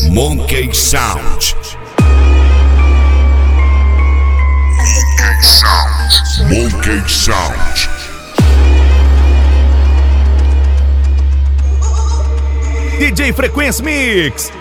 Monkey Sound. Monkey Sound. DJ Frequency Mix.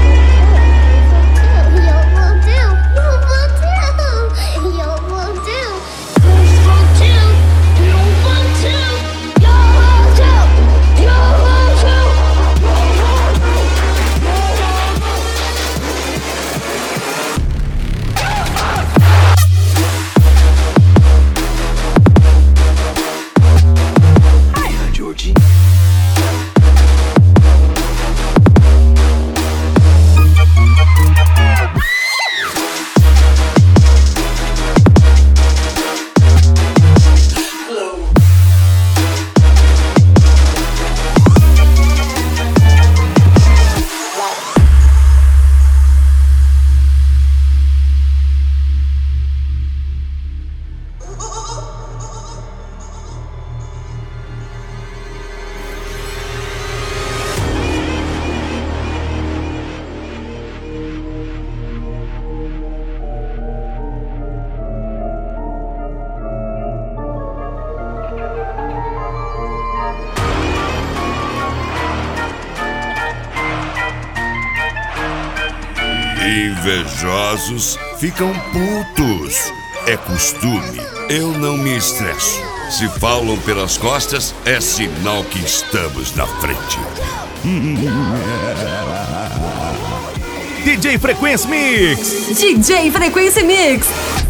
Invejosos ficam putos. É costume, eu não me estresso. Se falam pelas costas, é sinal que estamos na frente. DJ Frequency Mix. DJ Frequency Mix.